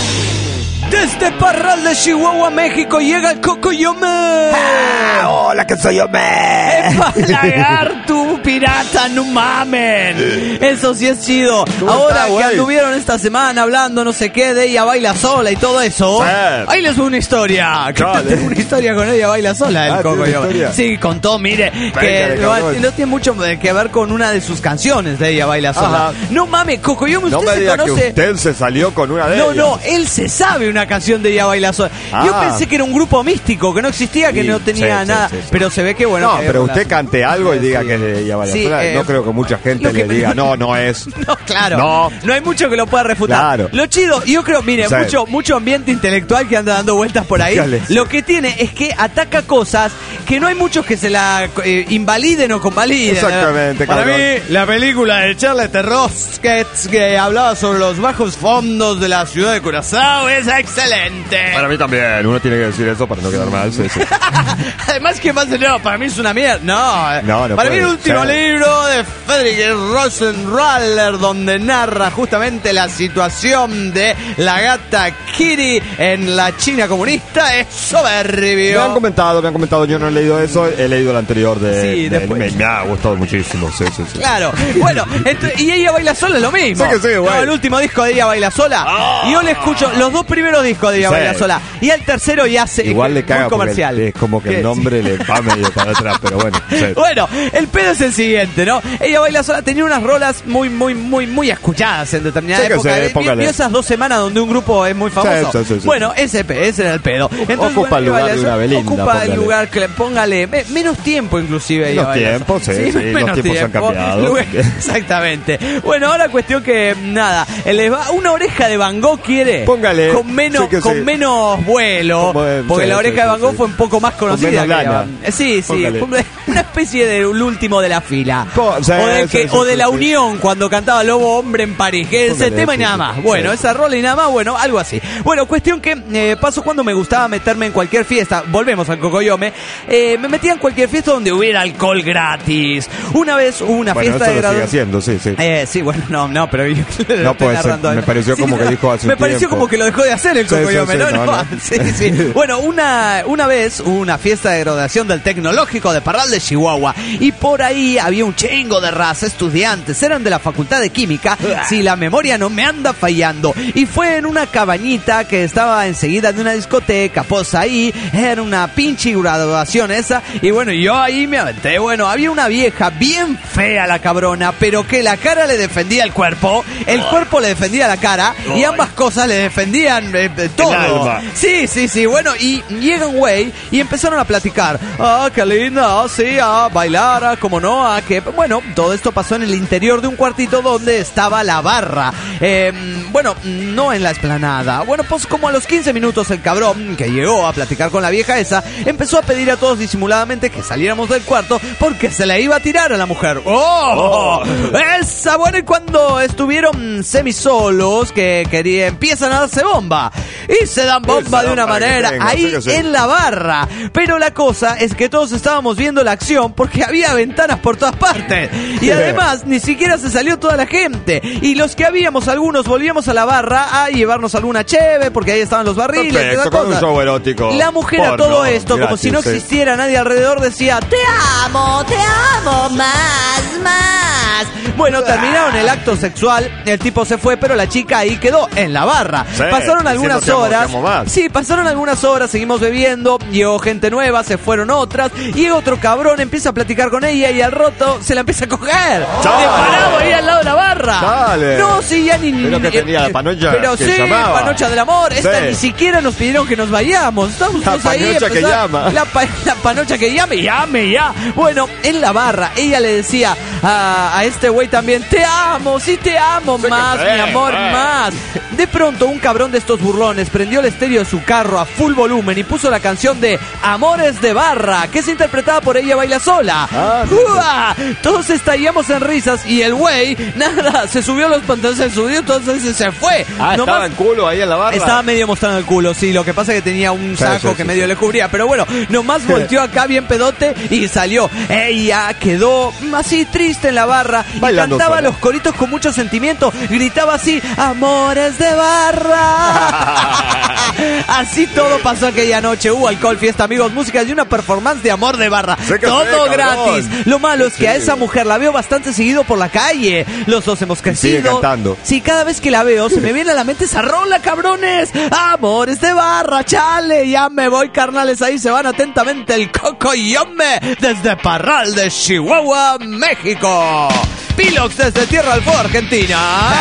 Desde Parral de Chihuahua, México, llega el Cocoyome. Ah, hola, que soy yo, me. ¡Epa, lagarto, pirata, no mamen! Eso sí es chido. ¿Cómo Ahora está, que güey? anduvieron esta semana hablando no sé qué de Ella Baila Sola y todo eso, Sí. ahí les voy una historia. Que Dale. tengo una historia con Ella Baila Sola, el Ah, ¿tiene Cocoyome. historia? Sí, contó, mire, que Péngale, no, cabrón. no tiene mucho que ver con una de sus canciones de Ella Baila Sola. Ajá. No mames, Cocoyome, No usted me se diga que conoce... usted se salió con una de No, ellas. no, él se sabe una canción de Ella Baila Sola. Yo Ah. pensé que era un grupo místico, que no existía, que Sí, no tenía sí, sí, nada, sí, sí. pero se ve que bueno. No, que pero había usted cante algo y diga Sí. que es de ella vaya Sí, sola. eh, No creo que mucha gente lo que le me- diga, no, no es. No, claro. No. No hay mucho que lo pueda refutar. Claro. Lo chido, yo creo, mire, Sí. mucho, mucho ambiente intelectual que anda dando vueltas por ahí. Dígale. Lo que tiene es que ataca cosas que no hay muchos que se la eh, invaliden o convaliden. Exactamente, Para cabrón. mí, la película de Charlotte Roskets que hablaba sobre los bajos fondos de la ciudad de Curazao es excelente. Para mí también, uno tiene que decir eso para no quedar mal. Sí, sí. Además, ¿qué más? No, para mí es una mierda. No, No, no para mí puede el último ser. libro de Friedrich Rosenraller, donde narra justamente la situación de la gata Kitty en la China comunista, es soberbio. Me han comentado, me han comentado, yo no he leído eso, he leído el anterior de... Sí, de- después. me, me ha gustado muchísimo, sí, sí, sí. Claro, bueno, entre- y Ella Baila Sola es lo mismo. Sí que sí, güey. No, el último disco de Ella Baila Sola. Y yo le escucho los dos primeros discos de Ella Sí. Baila Sola. Y al tercero ya se. Igual le muy caga porque comercial. es como que ¿Qué? el nombre le va medio para atrás, pero bueno. Sí. Bueno, el pedo es el siguiente, ¿no? Ella Baila Sola tenía unas rolas muy, muy, muy, muy escuchadas en determinada Sí que época. sí, ¿Vio- póngale. ¿Vio esas dos semanas donde un grupo es muy famoso? Sí, sí, sí, sí. Bueno, ese, pe- ese era el pedo. Entonces, Ocupa el Ella lugar Baila de Sola una Belinda, Ocupa el póngale. lugar, que le- póngale me- menos tiempo inclusive. Ella Los Baila Sola. tiempos, sí, sí, los tiempos han cambiado. Lugar- Exactamente. Bueno, ahora cuestión que, nada, les va- una oreja de Van Gogh quiere. Póngale. Con menos, Sí que con sí. menos vuelo. Como de- porque sí, la oreja sí, de Van sí, Gogh sí. fue un poco más conocida. menos que lana. Eh, Sí, sí, Póngale. una especie de el último de la fila. Co- sí, o, del sí, que- sí, o de sí, la sí. unión cuando cantaba Lobo Hombre en París, que ese Póngale, tema y sí, nada sí, más. sí. Bueno, Sí. esa rola y nada más, bueno, algo así. Bueno, cuestión que eh, pasó cuando me gustaba meterme en cualquier fiesta, volvemos al Cocoyome, eh, me metía en cualquier fiesta donde hubiera alcohol gratis. Una vez hubo una Bueno, fiesta eso de lo sigue graduación. haciendo, sí, sí. Eh, sí, bueno, no, no, pero yo lo No estoy puede ser, narrando. me pareció como que dijo hace un Me pareció tiempo. como que lo dejó de hacer el Sí, sí, Cocoyome, sí, ¿no? no, No, no. sí, sí. Bueno, una, una vez hubo una fiesta de graduación del Tecnológico de Parral de Chihuahua y por ahí había un chingo de raza, estudiantes, eran de la Facultad de Química, si la memoria no me anda fallando. Y fue en una cabañita que estaba enseguida de una discoteca, pues ahí era una pinche graduación esa. Y bueno, yo ahí me aventé. Bueno, había una vieja bien fea la cabrona, pero que la cara le defendía el cuerpo, el cuerpo le defendía la cara y ambas cosas le defendían eh, eh, todo. El alma. Sí, sí, sí. Bueno, y llega un güey y empezaron a platicar. Ah, qué linda, ah, sí, a bailar, ah, como no, ah, que... Bueno, todo esto pasó en el interior de un cuartito donde estaba la barra. Eh, bueno, no en la explanada. Bueno, pues como a los quince minutos el cabrón que llegó a platicar con la vieja esa empezó a pedir a todos disimuladamente que saliéramos del cuarto porque se la iba a tirar a la mujer. ¡Oh! Esa, bueno, y cuando estuvieron semisolos que querían, empiezan a darse bomba. Y se dan bomba se de una dan para que manera tenga, ahí sí que sí. en la barra. Pero la cosa es que todos estábamos viendo la acción porque había ventanas por todas partes. Y además ni siquiera se salió toda la gente. Y los que habíamos, algunos volvíamos a la barra a llevarnos alguna cheve porque ahí estaban los barriles. Perfecto, esa con un cosa. show erótico. La mujer a Porno, todo esto, como gratis, si no sí. existiera nadie alrededor, decía: te amo, te amo, más, más. Bueno, terminaron el acto sexual, el tipo se fue, pero la chica ahí quedó en la barra. Sí, pasaron algunas diciendo, te amo, horas. te amo más. Sí, pasaron algunas horas, seguimos bebiendo, llegó gente nueva, se fueron otras, llega otro cabrón, empieza a platicar con ella y al roto se la empieza a coger. Dale. De parado ahí al lado de la barra. Dale. No, sí, ya ni... Pero que ni- tenía la panocha Pero que sí, llamaba. panocha del amor. Esta Sí. ni siquiera nos pidieron que nos vayamos. Estamos La todos ahí. panocha que empezar- llama. La, pa- la panocha que llame, llame ya. Bueno, en la barra, ella le decía a, a este güey también: te amo, sí te amo, Sí que más, sí, mi amor, eh. más. De pronto, un cabrón de estos burlones prendió el estéreo de su carro a full volumen y puso la canción de Amores de Barra, que es interpretada por Ella Baila Sola. Ah, sí, ¡Uah! Todos estallamos en risas y el güey, nada, se subió los pantalones, se subió, entonces se fue. Ah, Nomás- estaba en culo ahí en la barra. estaba medio mostrando el culo, sí. Lo que pasa es que tenía un Sí, saco sí, que sí, medio sí. le cubría. Pero bueno, nomás volteó acá bien pedote y salió. Ella quedó así triste en la barra y Bailando cantaba sola. los coritos con mucho sentimiento. Gritaba así: Amores de barra. Así todo pasó aquella noche. Hubo alcohol, fiesta, amigos, música y una performance de Amor de Barra. Sí que Todo sí, cabrón. gratis. Lo malo es que a Sí. esa mujer la veo bastante seguido por la calle. Los dos hemos crecido. sigue cantando. Sí, cada vez que la veo se me viene a la mente esa rola, cabrones. Amores de Barra, chale. Ya me voy, carnales. Ahí se van atentamente el Cocoyome desde Parral de Chihuahua, México. Pilox desde Tierra del Fuego, Argentina.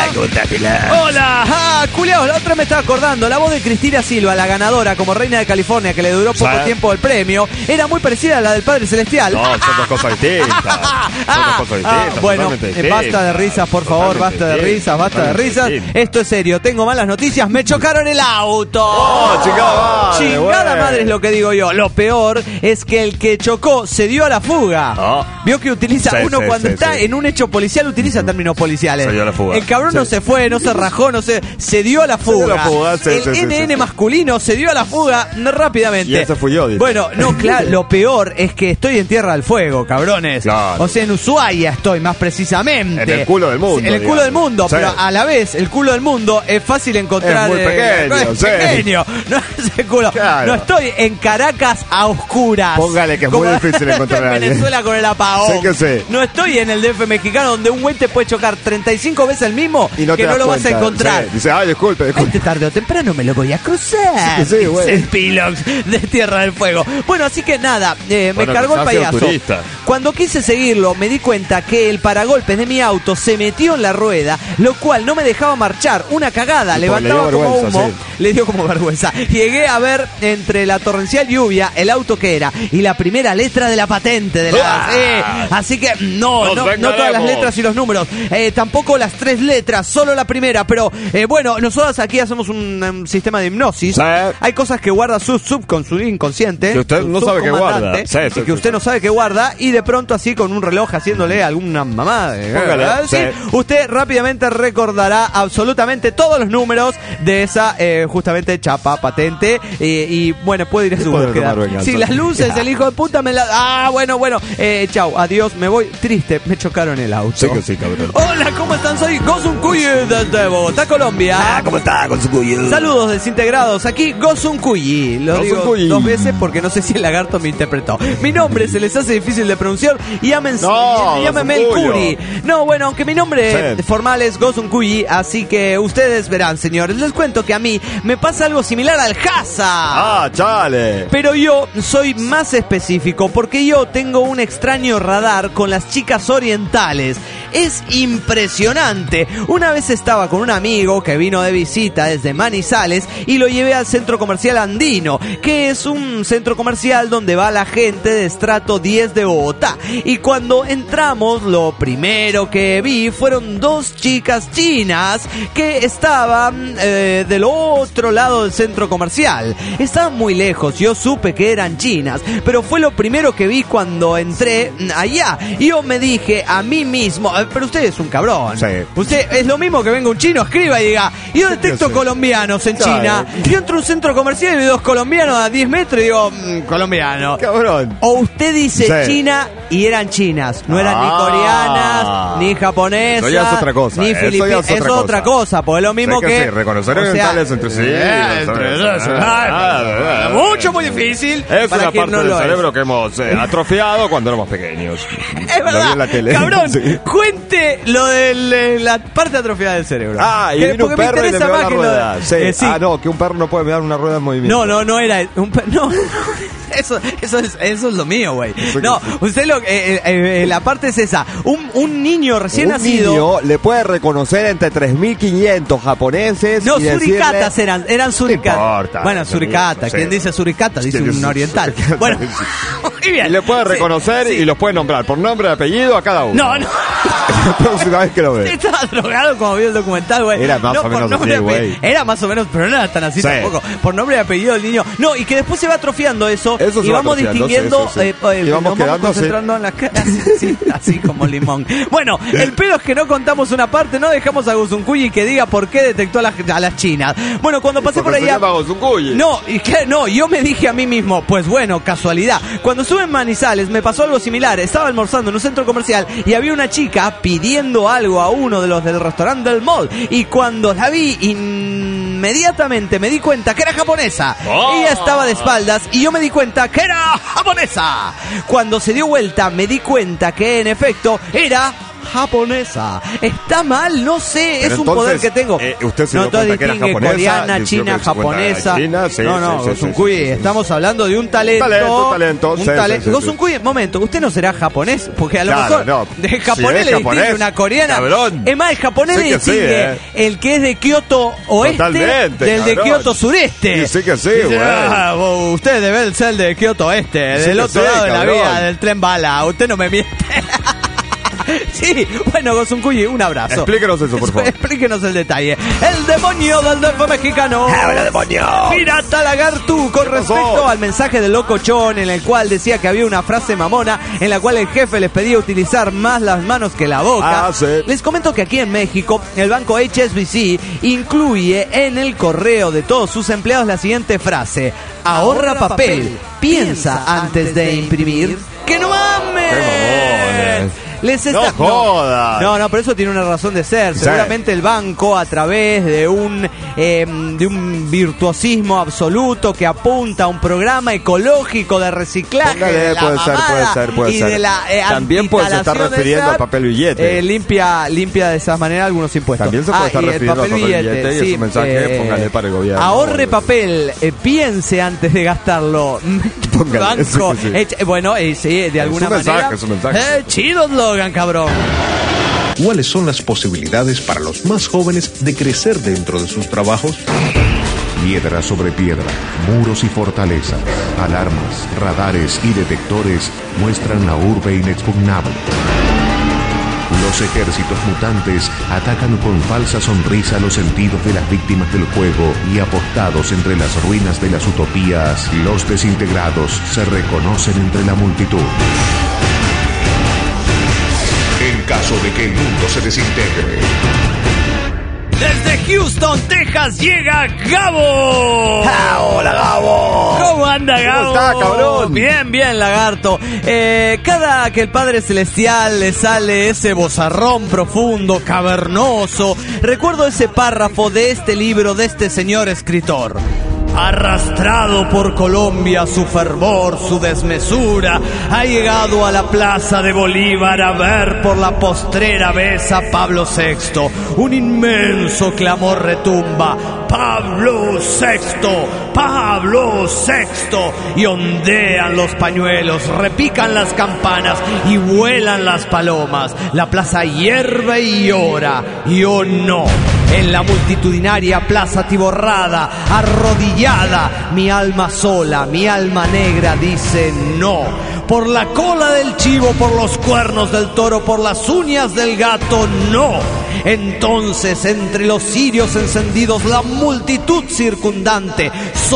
Hola, ah, culiaos, la otra me estaba acordando. La voz de Cristina Silva, la ganadora como reina de California, que le duró poco ¿sabes? tiempo el premio, era muy parecida a la del Padre Celestial. No, son dos cosas distintas. Son dos cosas distintas. Ah, bueno, totalmente eh, distintas. basta de risas, por favor, Totalmente basta de distintas, risas, basta de totalmente risas. distintas. Esto es serio, tengo malas noticias, me chocaron el auto. Oh, chingada madre, Chingada güey. madre es lo que digo yo. Lo peor es que el que chocó se dio a la fuga. Oh. Vio que utiliza, Sí, uno sí, cuando sí, está sí. en un hecho policial utiliza términos policiales. Se dio a la fuga. El cabrón Sí. no se fue, no se rajó, no se, se dio a la dio a fuga. la fuga, sí, el sí, sí, N N sí, sí. masculino se dio a la fuga rápidamente. Y ese fui yo, dice. Bueno, no, claro, lo peor es que estoy en Tierra del Fuego, cabrones. Claro. O sea, en Ushuaia estoy más precisamente. En el culo del mundo, En el culo digamos. del mundo, Sí. pero a la vez, el culo del mundo es fácil encontrar. Es muy eh, pequeño, no es sí. pequeño, no es el culo. Claro. No estoy en Caracas a oscuras. Póngale que es Como muy difícil encontrar a en alguien. Venezuela con el apagón. Sí que sí. No estoy en el D F mexicano donde un güey te puede chocar treinta y cinco veces el mismo Y no que te no das lo vas a cuenta. encontrar. Sí. Dice, ay, disculpe, disculpe. Este tarde o temprano me lo voy a cruzar. Sí, sí, güey. Dice el Pilox de Tierra del Fuego. Bueno, así que nada, eh, me Bueno, cargó el quizás sea un payaso. turista. Cuando quise seguirlo, me di cuenta que el paragolpes de mi auto se metió en la rueda, lo cual no me dejaba marchar. Una cagada, Y levantaba porque le dio como vergüenza, humo. sí. Le dio como vergüenza. Llegué a ver entre la torrencial lluvia el auto que era y la primera letra de la patente de la. ¡Ah! Eh, así que no, Nos no, no todas las vengaremos. letras y los números. Eh, tampoco las tres letras, solo la primera. Pero eh, bueno, nosotros aquí hacemos un, um, sistema de hipnosis. Sí. Hay cosas que guarda su sub con su inconsciente. Que usted su no sabe que subcomandante, guarda. Sí, sí, y que sí, usted sí. no sabe que guarda. Y de pronto así con un reloj haciéndole alguna mamada. eh, Póngale, ¿verdad? Sí, sí. usted rápidamente recordará absolutamente todos los números de esa eh, justamente chapa patente. eh, y bueno, puede ir a su Podrá búsqueda. tomar venganza. Sí, las luces, el hijo de puta me la. Ah, bueno, bueno. Eh, chau, adiós, me voy. Triste, me chocaron el auto. Sí que sí, cabrón. Hola, ¿cómo están? Soy Gosun Cuyi desde Bogotá, Colombia. ¿Cómo está con su cuello? Saludos desintegrados, aquí Gosun Cuyi. Lo Gosun digo Cuyi. dos veces porque no sé si el lagarto me interpretó. Mi nombre se les hace difícil de pronunciar y llámense, No, llámenme el Gosun Curi. No, bueno, aunque mi nombre Sí. formal es Gosun Cuyi, así que ustedes verán, señores. Les cuento que a mí me pasa algo similar al Hasa. Ah, chale. Pero yo soy más específico porque yo tengo un extraño radar con las chicas orientales. Es impresionante. Una vez estaba con un amigo que vino de visita desde Manizales y lo llevé al centro comercial Andino, que es un centro comercial donde va la gente de estrato diez de Bogotá. Y cuando entramos, lo primero que vi fueron dos chicas chinas que estaban eh, del otro lado del centro comercial. Estaban muy lejos, yo supe que eran chinas, pero fue lo primero que vi cuando entré allá. Y yo me dije a mí mismo, "Eh, pero usted es un cabrón. Sí. Usted es lo mismo que venga un chino, escriba y diga, yo detecto sí. colombianos en Claro. China. Yo entro a un centro comercial y veo dos colombianos a diez metros y digo, "Mm, colombiano. Cabrón. O usted dice Sí. China y eran chinas, no eran ni Ah. coreanas, ni japonesas, Eso ya es otra cosa, ni eso ya es filipinas. otra Es cosa. otra cosa, pues es lo mismo Sí que sí, reconocer o sea, orientales entre sí, eh, no entre sabes. ellos, Ah, ah, ah, mucho, muy difícil. Es para una quien parte no del lo es. cerebro que hemos eh, atrofiado cuando éramos pequeños. Es Lo vi verdad, en la tele. cabrón, Sí. cuente lo de la parte atrofiada del cerebro. Ah, y Que- vino un porque me perro y le interesa miró más la que lo de- rueda. Sí. Eh, sí. Ah, no, que un perro no puede mirar una rueda en movimiento. No, no, no era un per- no, no, eso, eso es, eso es lo mío, güey. Eso No, que- usted lo, eh, eh, eh, la parte es esa. Un, un niño recién Un nacido. niño le puede reconocer entre tres mil quinientos japoneses. No, y decirle- suricatas eran, eran suricatas. importa, Bueno, es lo suricata. mismo, ¿Quién sí. dice suricata? Dice ¿Quién un dice oriental. suricata? Bueno, muy bien. Y le puede Sí, reconocer sí. y los puede nombrar por nombre y apellido a cada uno. No, no. La próxima vez que lo ve. Estaba drogado como vio el documental, güey. Era más o por menos nombre así, y apellido. güey. Era más o menos, pero no era tan así Sí. tampoco. Por nombre y apellido del niño. No, y que después se va atrofiando eso. Eso se y va vamos atrofiando, distinguiendo. sí, sí, sí. eh, eh, Y vamos nos quedando, concentrando en las caras. Así, así como limón. Bueno, el pedo es que no contamos una parte, no dejamos a Guzuncuyi que diga por qué detectó a las, a las chinas. Bueno, cuando pasé por Porque se allá. llama Gozuncuyi. No, y que, no, yo me dije a mí mismo, pues bueno, casualidad. Cuando estuve en Manizales me pasó algo similar. Estaba almorzando en un centro comercial y había una chica pidiendo algo a uno de los del restaurante del mall. Y cuando la vi, inmediatamente me di cuenta que era japonesa. Oh. Ella estaba de espaldas y yo me di cuenta que era japonesa. Cuando se dio vuelta me di cuenta que en efecto era japonesa. ¿Está mal? No sé, Pero es un entonces, poder que tengo. Eh, usted se no, dio cuenta que era distingue japonesa. coreana, decidió china, que se cuenta japonesa. China, sí, no, no, sí, sí, Gosunkuy, sí, sí, sí. estamos hablando de un talento. Talento, talento, un sí, talento. sí, sí, Gosunkuy, momento, usted no será japonés, porque a lo Claro, mejor no. de Si japonés es le japonés, distingue una coreana. cabrón. Es más, el japonés Sí le que sí, distingue eh. el que es de Kioto oeste Totalmente, del de cabrón. Kioto sureste. Y sí que sí, Dice, güey. ah, vos, usted debe ser de Kioto oeste, Sí del que otro sí, lado de la cabrón. vía, del tren bala. Usted no me miente. Sí, bueno, Gosunkuy, un abrazo. Explíquenos eso, por favor. Explíquenos el detalle. El demonio del Golfo mexicano. ¡Hola, demonio! Pirata Lagartu, con respecto pasó? al mensaje del locochón en el cual decía que había una frase mamona en la cual el jefe les pedía utilizar más las manos que la boca. Ah, sí. Les comento que aquí en México, el banco H S B C incluye en el correo de todos sus empleados la siguiente frase: ahorra, ahorra papel, papel, piensa antes de imprimir. ¡Que no mames! ¡Qué mamones! Les está... No jodas. No, no, pero eso tiene una razón de ser. Sí. Seguramente el banco, a través de un eh, de un virtuosismo absoluto que apunta a un programa ecológico de reciclaje. Póngale, de la puede ser, puede ser, puede y ser. de la, eh, También puede estar antitalación de refiriendo esa, al papel billete. eh, limpia, limpia de esa manera algunos impuestos. También se puede Ah, estar y el refiriendo al papel billete y sí, es un mensaje, eh, póngale para el gobierno. Ahorre papel, eh, piense antes de gastarlo. Póngale, Banco, sí, sí. eh, bueno, eh, sí, de alguna un mensaje, manera. es un mensaje. Eh, chido Logan, cabrón. ¿Cuáles son las posibilidades para los más jóvenes de crecer dentro de sus trabajos? Piedra sobre piedra, muros y fortalezas, alarmas, radares y detectores muestran la urbe inexpugnable. Los ejércitos mutantes atacan con falsa sonrisa los sentidos de las víctimas del juego y apostados entre las ruinas de las utopías, los desintegrados se reconocen entre la multitud. En caso de que el mundo se desintegre. Desde Houston, Texas, llega Gabo. Ah, hola, Gabo. ¿Cómo anda, Gabo? ¿Cómo está, cabrón? Bien, bien, lagarto. Eh, cada que el Padre Celestial le sale ese vozarrón profundo, cavernoso, recuerdo ese párrafo de este libro, de este señor escritor. Arrastrado por Colombia su fervor, su desmesura, ha llegado a la plaza de Bolívar a ver por la postrera vez a Pablo sexto. Un inmenso clamor retumba: ¡Pablo sexto! ¡Pablo sexto! Y ondean los pañuelos, repican las campanas y vuelan las palomas. La plaza hierve y llora, y oh no. En la multitudinaria plaza atiborrada, arrodillada, mi alma sola, mi alma negra dice no. Por la cola del chivo, por los cuernos del toro, por las uñas del gato, no. Entonces, entre los cirios encendidos, la multitud circundante,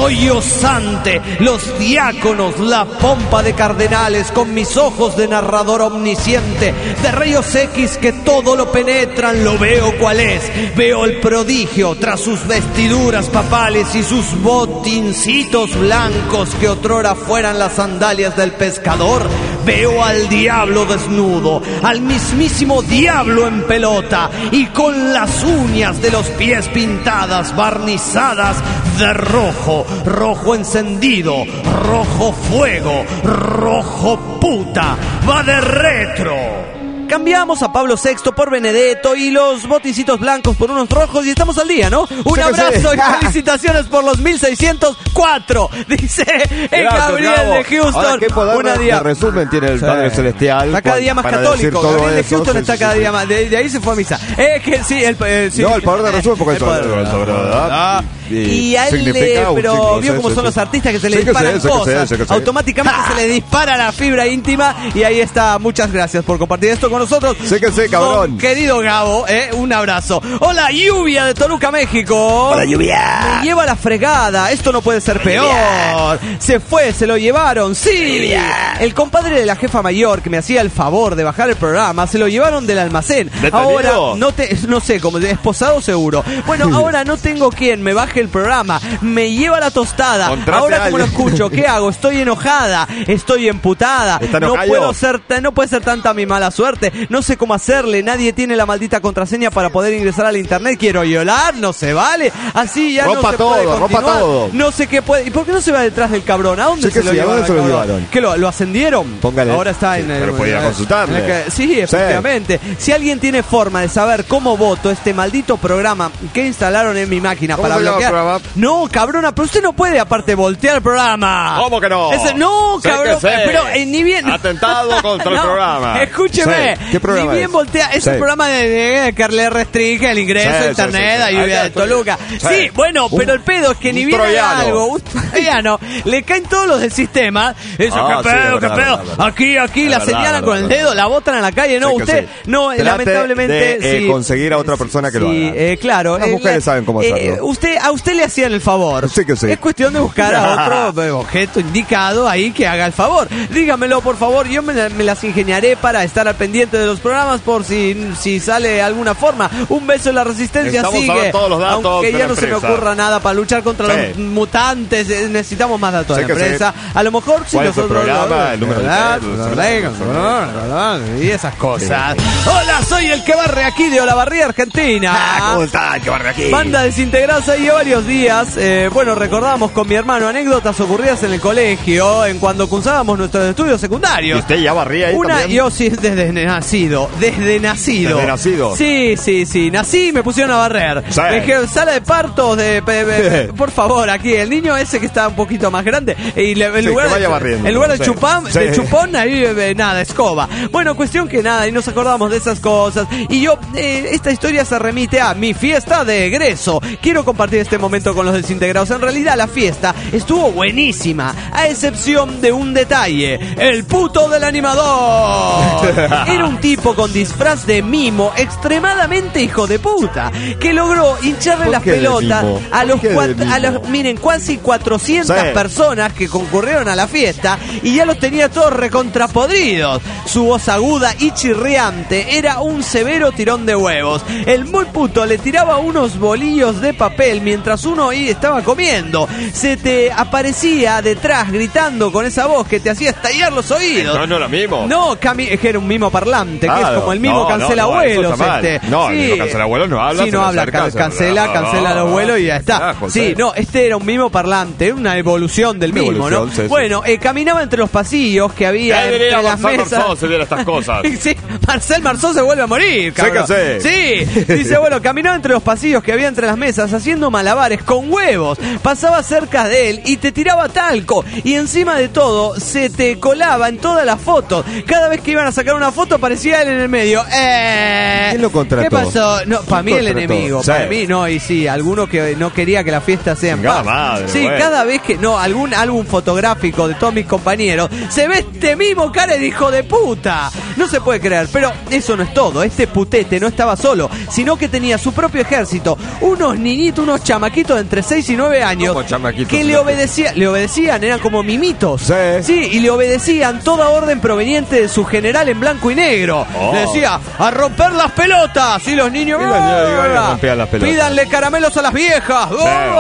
sollozante, los diáconos, la pompa de cardenales, con mis ojos de narrador omnisciente, de rayos X que todo lo penetran, lo veo cuál es. Veo el prodigio tras sus vestiduras papales y sus botincitos blancos que otrora fueran las sandalias del pescador. Veo al diablo desnudo, al mismísimo diablo en pelota y con las uñas de los pies pintadas, barnizadas de rojo, rojo encendido, rojo fuego, rojo puta, va de retro. Cambiamos a Pablo sexto por Benedetto y los boticitos blancos por unos rojos y estamos al día, ¿no? Un sí, abrazo sí. y felicitaciones por los mil seiscientos cuatro, dice el Gracias, Gabriel Gabo. de Houston. Ahora, ¿qué poder Una de, día. de resumen tiene el Sí. Padre Celestial? Está cada día más para decir católico. todo Gabriel de eso? Houston Sí, está sí, cada sí. día más. De, de ahí se fue a misa. Es que sí, el, eh, sí. No, el poder de resumen, porque El eso poder de eso, resumen. ¿verdad? Ah, Y a él, significa le, un pero chingo, vio sí, cómo sí, son sí. los artistas que se le Sí que disparan sé, sí que sé, cosas. sí que sé. Automáticamente se le dispara la fibra íntima y ahí está. Muchas gracias por compartir esto con nosotros. Sí que sí, cabrón. Don querido Gabo, eh, un abrazo. Hola, Lluvia de Toluca, México. Hola, Lluvia. Me lleva la fregada. Esto no puede ser peor. Se fue, se lo llevaron. Sí. El compadre de la jefa mayor que me hacía el favor de bajar el programa, se lo llevaron del almacén. ¿Detenido? Ahora no te, no sé, como de esposado seguro. Bueno, ahora no tengo quien me baje el programa. Me lleva la tostada. Contrate Ahora a como lo alguien. escucho, ¿qué hago? Estoy enojada, estoy emputada. Está No enojado. puedo ser, no puede ser tanta mi mala suerte. dice, no sé cómo hacerle, nadie tiene la maldita contraseña para poder ingresar al internet, quiero violar, no se vale, así ya rompa no se todo, puede rompa continuar, todo. no sé qué puede, ¿y por qué no se va detrás del cabrón? ¿A dónde Sí se, que lo sí, ¿a llevaron, dónde se lo cabrón? llevaron? ¿Qué lo, lo ascendieron? Póngale. Ahora está Sí, en el... pero puede ir a en- consultarle. en el que- sí, efectivamente. Si alguien tiene forma de saber cómo voto este maldito programa que instalaron en mi máquina ¿Cómo para se llama el bloquear... programa? No, cabrona, pero usted no puede aparte voltear el programa. ¿Cómo que no? Ese- no, Sé cabrón, que sé. pero eh, ni bien... Atentado contra el No, programa. Escúcheme, Sí. ¿Qué programa ni bien es? voltea, es Sí. el programa de, de que le restringe el ingreso Sí, a sí, internet sí, a sí. Lluvia Ahí de está, Toluca. sí. Sí, bueno, Un- pero el pedo es que ni un bien haga troyano. algo, un troyano, le caen todos los del sistema. Eso, Ah, qué sí, pedo, es qué verdad, pedo. es verdad. Aquí, aquí, Es la verdad, señalan es con el verdad. dedo, la botan a la calle. No, Sí que usted, sí. no, Trate lamentablemente. de, eh, sí. conseguir a otra persona que lo Sí, haga. eh, claro. Las eh, mujeres la- saben cómo eh, hacerlo. usted, a usted le hacían el favor. Sí que sí. Es cuestión de buscar a otro eh, objeto indicado ahí que haga el favor. Dígamelo, por favor. Yo me, la- me las ingeniaré para estar al pendiente de los programas por si, si sale alguna forma. Un beso en la resistencia Necesitamos sigue. saber todos los datos aunque de ya la no se me empresa. ocurra nada para luchar contra Sí. los mutantes. eh, Necesitamos más datos Sí de la que sí. empresa. A lo mejor si ¿Cuál es el nosotros programa? El número de ¿verdad? teléfono. Y esas cosas. Hola, soy el que barre aquí de Olavarría, Argentina. Ah, ¿cómo está? ¿Qué barre aquí? Banda desintegrada hace varios días. Eh, bueno, recordamos con mi hermano anécdotas ocurridas en el colegio, en cuando cursábamos nuestros estudios ¿Y secundarios. usted ya barría ahí Una, también? yo sí, desde nacido, desde nacido. ¿Desde nacido? Sí, sí, sí, nací y me pusieron a barrer. Sí. Me dijeron, sala de partos, de, pe- pe- por favor, aquí, el niño ese que está un poquito más grande, y le- en Sí, lugar, que vaya de, barriendo, en lugar de, sí. chupán, Sí. de chupón, ahí eh, nada, escoba. Bueno, cuestión que nada, y nos acordamos de esas cosas, y yo, eh, esta historia se remite a mi fiesta de egreso. Quiero compartir este momento con los desintegrados. En realidad la fiesta estuvo buenísima, a excepción de un detalle, el puto del animador. Era un tipo con disfraz de mimo extremadamente hijo de puta, que logró hincharle ¿Por las qué de pelotas mimo? a ¿Por los, qué de cuat- a mimo? los, miren, casi cuatrocientas Sí. personas que concurrieron a la fiesta y ya los tenía todos recontrapodridos. Su voz aguda y chirriante era un severo tirón de huevos. El muy puto le tiraba unos bolillos de papel mientras uno ahí estaba comiendo. Se te aparecía detrás gritando con esa voz que te hacía estallar los oídos. No, no era mimo. No, Cami, es que era un mimo parlante, que es Claro. como el mimo No, cancela no, no, abuelos. eso está mal. Este. No, el mimo cancela abuelos no habla, Sí, se no le habla, acerca, can- se- cancela, no, cancela no, los abuelos y ya está. carajo, Sí, sí. no, este era un mimo parlante, una evolución del Una mimo, evolución, ¿no? sí, sí. Bueno, eh, caminaba entre los pasillos que había Ya entre diría las Marcel mesas. Marceau si viera estas cosas. Sí, Marcel Marceau se vuelve a morir, cabrón. que Sí, dice, bueno, caminaba entre los pasillos que había entre las mesas haciendo malabares con huevos. Pasaba cerca de él y te tiraba talco. Y encima de todo, se te colaba en todas las fotos. Cada vez que iban a sacar una foto, aparecía él en el medio. Eh, ¿Quién lo contrató? ¿Qué pasó? No, para mí el contrató? enemigo. Sí. Para mí, no, y sí, alguno que no quería que la fiesta sea en Chingada paz. madre, sí, bueno. cada vez que, no, algún álbum fotográfico de todos mis compañeros, se ve este mismo cara de hijo de puta. No se puede creer, pero eso no es todo. Este putete no estaba solo, sino que tenía su propio ejército. Unos niñitos, unos chamaquitos de entre seis y nueve años ¿Cómo chamaquitos? que le obedecían, le obedecían, eran como mimitos. Sí. Sí, y le obedecían toda orden proveniente de su general en blanco y negro. Oh. Le decía, a romper las pelotas. Y los niños, Y los niños iban y "Ah, rompían las pelotas". pídanle caramelos a las viejas.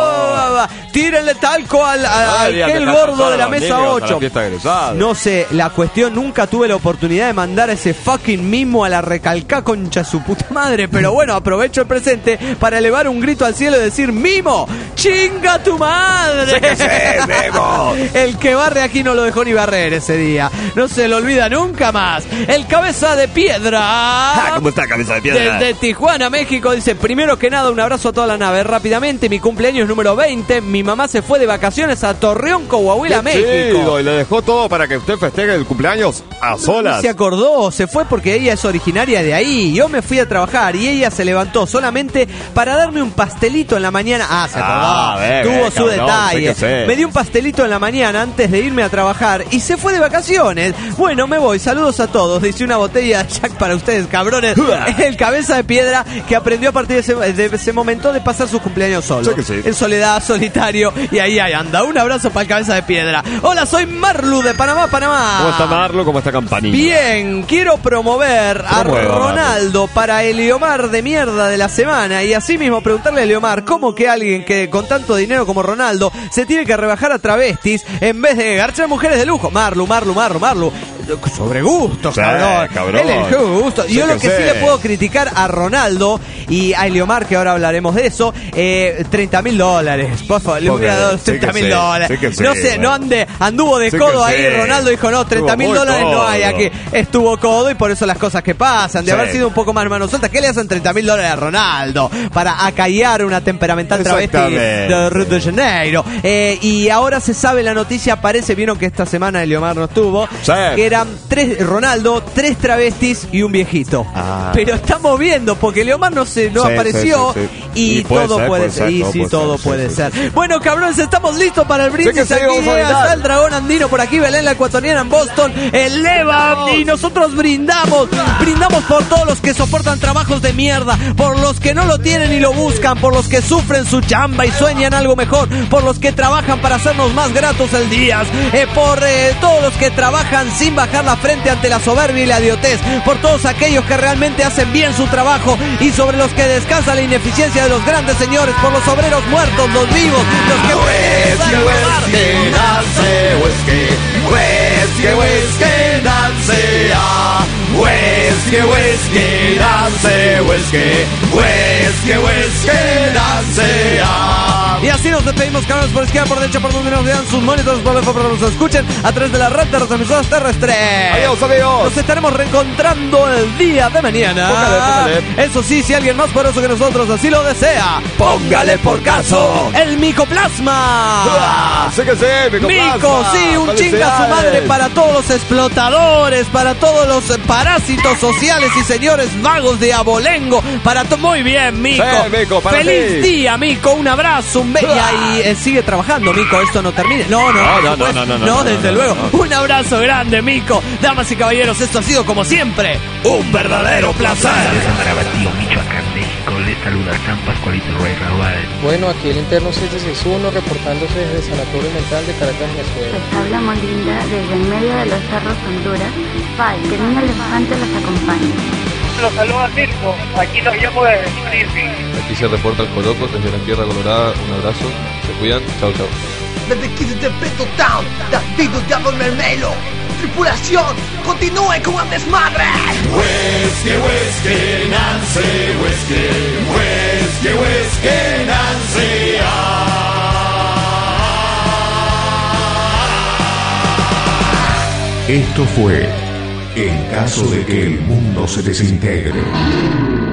Oh, tírenle talco al, a- Había al que aquel dejar gordo pasar de a la los mesa niños a la ocho. fiesta de egresados. No sé, la cuestión, nunca tuve la oportunidad de mandar ese fucking mimo a la recalcá concha su puta madre, pero bueno, aprovecho el presente para elevar un grito al cielo y decir, ¡Mimo! ¡Chinga tu madre! El que barre aquí no lo dejó ni barrer ese día. No se lo olvida nunca más. El cabeza de piedra. Ah, ¿cómo está, cabeza de piedra? Desde Tijuana, México, dice, primero que nada, un abrazo a toda la nave. Rápidamente, mi cumpleaños número veinte. Mi mamá se fue de vacaciones a Torreón, Coahuila, Qué chido, México. y le dejó todo para que usted festeje el cumpleaños a solas. Se acordó, se fue porque ella es originaria de ahí. Yo me fui a trabajar y ella se levantó solamente para darme un pastelito en la mañana. Ah, se acordó. Ah, ve, Tuvo ve, su cabrón, detalle. sé que sé. Me dio un pastelito en la mañana antes de irme a trabajar y se fue de vacaciones. Bueno, me voy. Saludos a todos. Dice una botella de Jack para ustedes, cabrones. El cabeza de piedra que aprendió a partir de ese, de ese momento de pasar sus cumpleaños solo. Sí que sí. En soledad, solitario. Y ahí, ahí anda. Un abrazo para el cabeza de piedra. Hola, soy Marlu de Panamá, Panamá. ¿Cómo está Marlo? ¿Cómo está Campanilla? Bien, quiero promover a Promueva, Ronaldo para el Leomar de mierda de la semana y así mismo preguntarle a Leomar cómo que alguien que con tanto dinero como Ronaldo se tiene que rebajar a travestis en vez de garchar mujeres de lujo. Marlu, Marlu, Marlu, Marlu. sobre gusto, Sí, cabrón. cabrón. Él eligió gusto. Sí Yo lo que que sí sí. le puedo criticar a Ronaldo y a Eliomar, que ahora hablaremos de eso, eh, treinta mil dólares. Por favor, le hubiera dado Sí treinta que mil sí, dólares. sí que sí, no sé, bueno. no ande, anduvo de Sí codo que ahí. sí. Ronaldo dijo, no, treinta mil Estuvo muy dólares no hay codo. aquí. Estuvo codo y por eso las cosas que pasan. De Sí. haber sido un poco más mano suelta. ¿Qué le hacen treinta mil dólares a Ronaldo? Para acallar una temperamental travesti Exactamente. de Río de Janeiro. Eh, y ahora se sabe la noticia, parece, vieron que esta semana Eliomar no estuvo, Sí. que eran tres, Ronaldo, tres travestis y un viejito. Ah. Pero estamos viendo, porque Eliomar no se no Sí, apareció sí, sí, sí. y, Y puede todo ser, puede puede ser. ser, Y todo sí, puede todo ser, puede sí, ser. sí, sí. Bueno, cabrones, estamos listos para el brindis. Sí que sí, aquí vamos a llega, brindar. está el dragón andino por aquí, Belén la ecuatoriana en Boston, eleva y nosotros brindamos. Brindamos por todos los que soportan trabajos de mierda, por los que no lo tienen y lo buscan, por los que sufren su chamba y sueñan algo mejor, por los que trabajan para hacernos más gratos el día, eh, por eh, todos los que trabajan sin bajar la frente ante la soberbia y la idiotez, por todos aquellos que realmente hacen bien su trabajo y sobre los que descansa la ineficiencia de los grandes señores, por los obreros muertos, los vivos, los que pueden usar el robar. Y así nos despedimos, cabrones, por izquierda, por derecha, por donde nos vean sus monitores, por lejos, por donde nos escuchen, a través de la red de retransmisoras terrestres. Adiós, amigos. Nos estaremos reencontrando el día de mañana. Póngale, póngale. Eso sí, si alguien más poderoso que nosotros así lo desea, póngale por caso el micoplasma. Ah, sí que sí, Micoplasma. Mico, sí, un chinga a su madre para todos los explotadores, para todos los eh, parásitos sociales y señores vagos de abolengo, para to- muy bien, Mico. Sí, Mico, para Feliz ti. día, Mico, un abrazo, un beso. Y eh, sigue trabajando, Mico, esto no termine. No, no, No, por no, supuesto. no, no, no, No, no, desde no, luego. no. Un abrazo grande, Mico. Damas y caballeros, esto ha sido como siempre un verdadero placer. Para Batío, Michoacán, México, les saluda San Pascualito Rey Raúl. Bueno, aquí el interno seis seis uno reportándose desde el Sanatorio Mental de Caracas, Venezuela. Les habla Molinda desde en medio de los cerros Honduras. Pai, que Niño Elefante los acompañe. Los saluda Mirko, aquí nos llamo de Frisbee. Aquí se reporta el Coloco desde la Tierra Colorada. Un abrazo, se cuidan, chao, chao. Desde Kids de Peto Town, David Diablo Mermelo. Tripulación, continúe con el desmadre. Whisky, whisky, Nancy, whisky, whisky, whisky, Nancy. Esto fue En caso de que el mundo se desintegre.